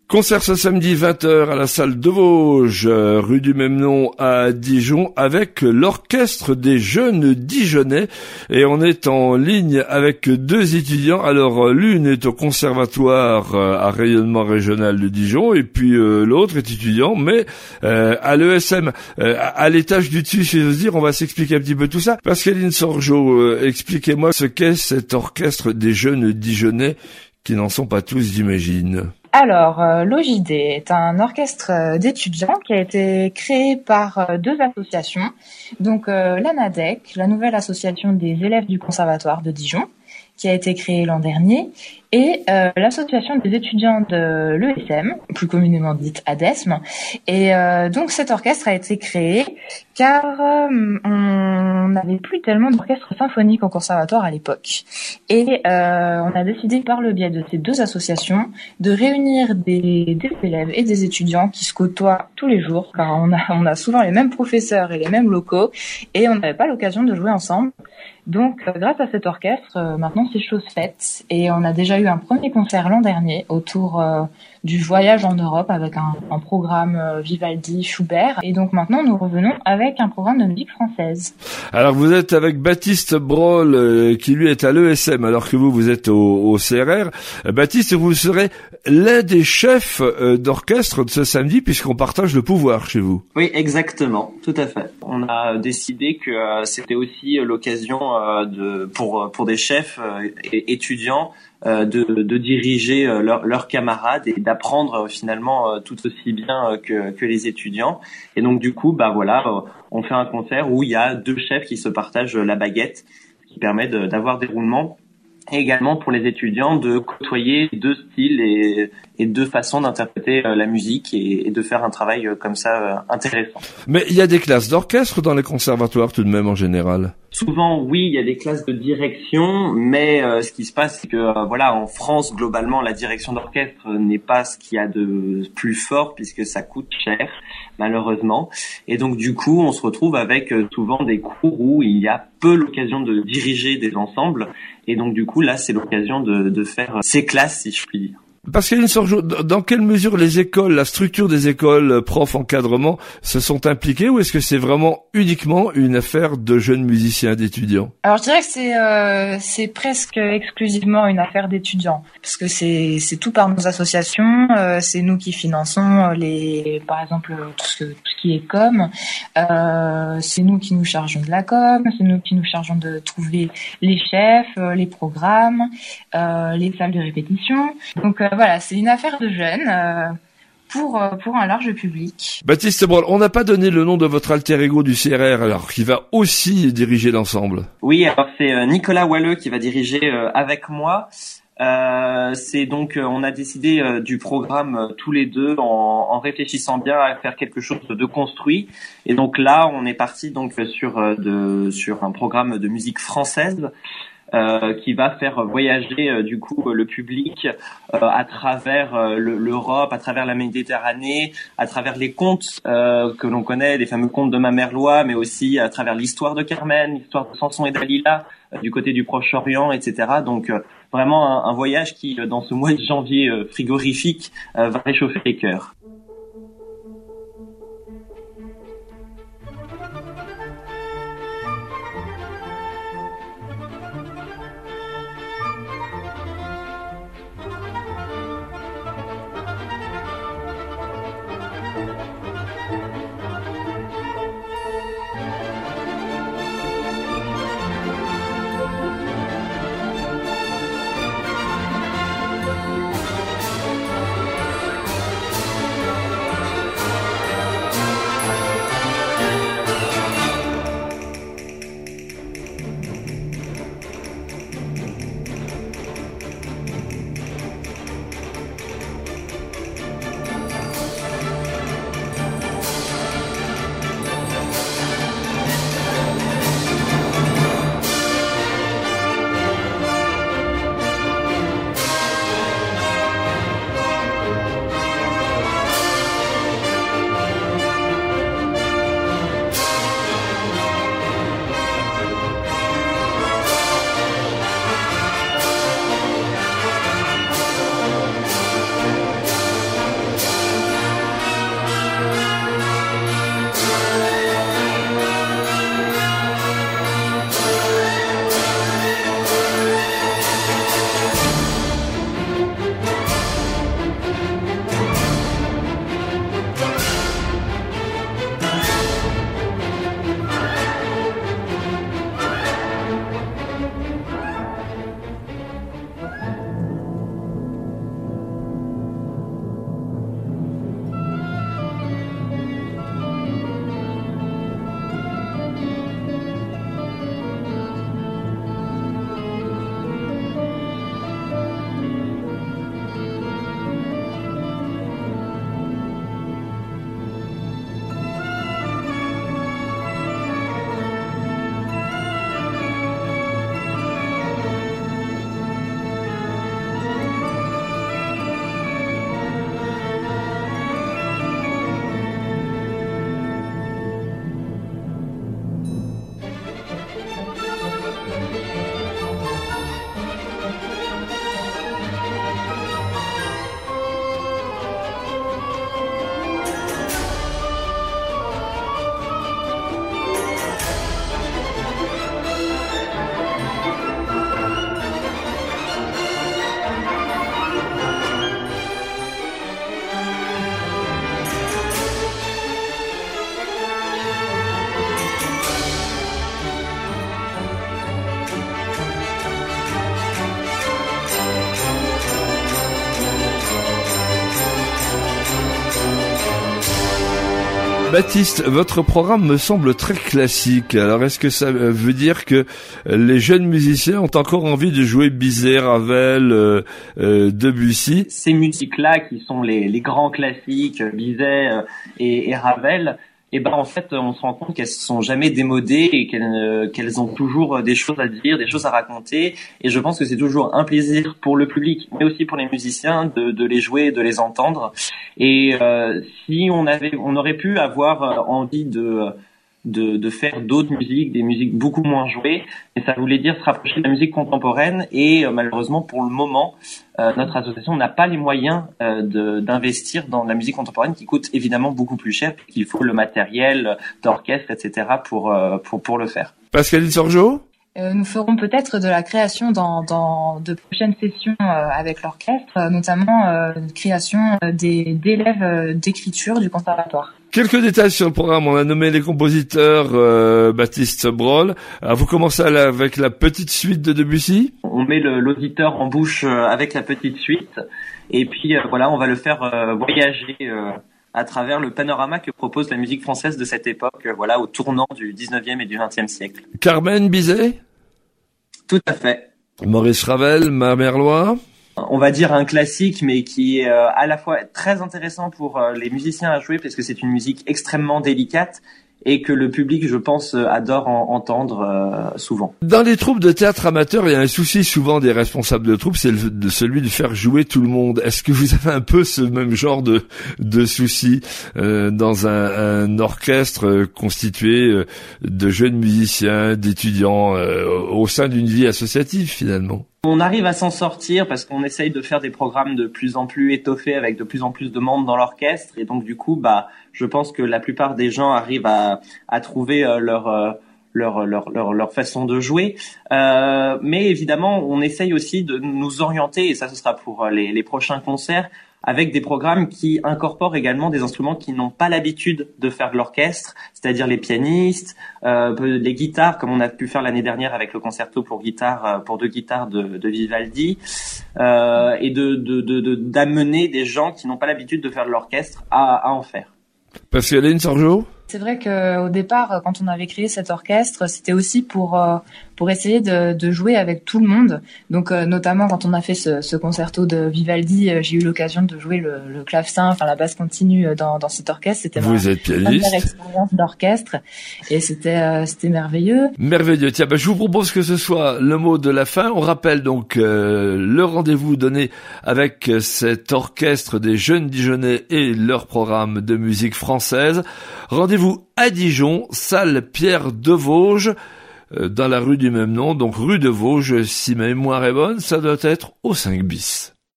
Concert ce samedi 20h à la salle de Vosges, rue du même nom à Dijon, avec l'orchestre des jeunes Dijonnais. Et on est en ligne avec deux étudiants. Alors l'une est au conservatoire à rayonnement régional de Dijon, et puis l'autre est étudiant, mais à l'ESM, à l'étage du dessus, si j'ose dire. On va s'expliquer un petit peu tout ça. Pascaline Sorgeau, expliquez-moi ce qu'est cet orchestre des jeunes Dijonnais, qui n'en sont pas tous, j'imagine. Alors, l'OJD est un orchestre d'étudiants qui a été créé par deux associations. Donc, l'ANADEC, la nouvelle association des élèves du Conservatoire de Dijon, qui a été créée l'an dernier, et l'association des étudiants de l'ESM, plus communément dite ADESM. Et donc cet orchestre a été créé car on n'avait plus tellement d'orchestres symphoniques au conservatoire à l'époque. Et on a décidé par le biais de ces deux associations de réunir des élèves et des étudiants qui se côtoient tous les jours, car on a souvent les mêmes professeurs et les mêmes locaux, et on n'avait pas l'occasion de jouer ensemble. Donc, grâce à cet orchestre, maintenant c'est chose faite, et on a déjà eu un premier concert l'an dernier autour du voyage en Europe avec un programme Vivaldi, Schubert, et donc maintenant nous revenons avec un programme de musique française. Alors vous êtes avec Baptiste Broll qui lui est à l'ESM alors que vous êtes au CRR. Baptiste, vous serez l'un des chefs d'orchestre de ce samedi puisqu'on partage le pouvoir chez vous. Oui, exactement, tout à fait. On a décidé que c'était aussi l'occasion pour des chefs et étudiants de diriger leurs camarades et d'apprendre finalement tout aussi bien que les étudiants. Et donc du coup, on fait un concert où il y a deux chefs qui se partagent la baguette, ce qui permet d'avoir des roulements. Et également pour les étudiants de côtoyer deux styles et deux façons d'interpréter la musique et de faire un travail comme ça intéressant. Mais il y a des classes d'orchestre dans les conservatoires tout de même en général. Souvent, oui, il y a des classes de direction, mais ce qui se passe, c'est que en France, globalement, la direction d'orchestre n'est pas ce qu'il y a de plus fort puisque ça coûte cher, malheureusement. Et donc, du coup, on se retrouve avec souvent des cours où il y a peu l'occasion de diriger des ensembles. Et donc, du coup, là, c'est l'occasion de faire ces classes, si je puis dire. Pascaline Sorgeau, dans quelle mesure les écoles, la structure des écoles, profs, encadrement, se sont impliqués ou est-ce que c'est vraiment uniquement une affaire de jeunes musiciens, d'étudiants? Alors je dirais que c'est presque exclusivement une affaire d'étudiants parce que c'est tout par nos associations, c'est nous qui finançons par exemple tout ce qui est com, c'est nous qui nous chargeons de la com, c'est nous qui nous chargeons de trouver les chefs, les programmes, les salles de répétition. Donc voilà, c'est une affaire de jeunes pour un large public. Baptiste Broll, on n'a pas donné le nom de votre alter ego du CRR, alors qui va aussi diriger l'ensemble. Oui, alors c'est Nicolas Walleux qui va diriger avec moi. C'est donc on a décidé du programme tous les deux en réfléchissant bien à faire quelque chose de construit. Et donc là, on est parti donc sur un programme de musique française. Qui va faire voyager du coup le public à travers l'Europe, à travers la Méditerranée, à travers les contes que l'on connaît, les fameux contes de Mamerlois, mais aussi à travers l'histoire de Carmen, l'histoire de Samson et Dalila du côté du Proche-Orient, etc. Donc vraiment un voyage qui, dans ce mois de janvier frigorifique, va réchauffer les cœurs. Baptiste, votre programme me semble très classique. Alors, est-ce que ça veut dire que les jeunes musiciens ont encore envie de jouer Bizet, Ravel, Debussy? Ces musiques-là, qui sont les grands classiques, Bizet et Ravel, et ben en fait, on se rend compte qu'elles sont jamais démodées et qu'elles ont toujours des choses à dire, des choses à raconter. Et je pense que c'est toujours un plaisir pour le public, mais aussi pour les musiciens de les jouer, de les entendre. Et si on aurait pu avoir envie de faire d'autres musiques, des musiques beaucoup moins jouées, et ça voulait dire se rapprocher de la musique contemporaine. Et malheureusement, pour le moment, notre association n'a pas les moyens d'investir dans la musique contemporaine, qui coûte évidemment beaucoup plus cher, puisqu'il faut le matériel d'orchestre, etc. pour le faire. Pascaline Sorgeau? Nous ferons peut-être de la création dans de prochaines sessions avec l'orchestre, notamment une création d'élèves d'écriture du conservatoire. Quelques détails sur le programme. On a nommé les compositeurs Baptiste Brol. Vous commencez avec la petite suite de Debussy. On met l'auditeur en bouche avec la petite suite, et puis voilà, on va le faire voyager à travers le panorama que propose la musique française de cette époque, voilà, au tournant du 19e et du 20e siècle. Carmen Bizet? Tout à fait. Maurice Ravel, Merlois? On va dire un classique, mais qui est à la fois très intéressant pour les musiciens à jouer, parce que c'est une musique extrêmement délicate et que le public, je pense, adore entendre souvent. Dans les troupes de théâtre amateur, il y a un souci souvent des responsables de troupes, c'est celui de faire jouer tout le monde. Est-ce que vous avez un peu ce même genre de souci dans un orchestre constitué de jeunes musiciens, d'étudiants, au sein d'une vie associative finalement? On arrive à s'en sortir parce qu'on essaye de faire des programmes de plus en plus étoffés avec de plus en plus de membres dans l'orchestre, et donc du coup, je pense que la plupart des gens arrivent à trouver leur façon de jouer. Mais évidemment, on essaye aussi de nous orienter, et ça, ce sera pour les prochains concerts, avec des programmes qui incorporent également des instruments qui n'ont pas l'habitude de faire de l'orchestre, c'est-à-dire les pianistes, les guitares, comme on a pu faire l'année dernière avec le concerto pour deux guitares de Vivaldi, et d'amener des gens qui n'ont pas l'habitude de faire de l'orchestre à en faire. Pascaline Sorgeau? C'est vrai qu'au départ, quand on avait créé cet orchestre, c'était aussi pour essayer de jouer avec tout le monde. Donc, notamment quand on a fait ce concerto de Vivaldi, j'ai eu l'occasion de jouer le clavecin, enfin la basse continue dans cet orchestre. C'était Vous êtes pianiste. Première expérience d'orchestre, et c'était merveilleux. Merveilleux. Tiens, je vous propose que ce soit le mot de la fin. On rappelle donc le rendez-vous donné avec cet orchestre des jeunes Dijonnais et leur programme de musique française. Rendez-vous à Dijon, salle Pierre de Vosges, dans la rue du même nom, donc rue de Vosges, si ma mémoire est bonne, ça doit être au 5 bis.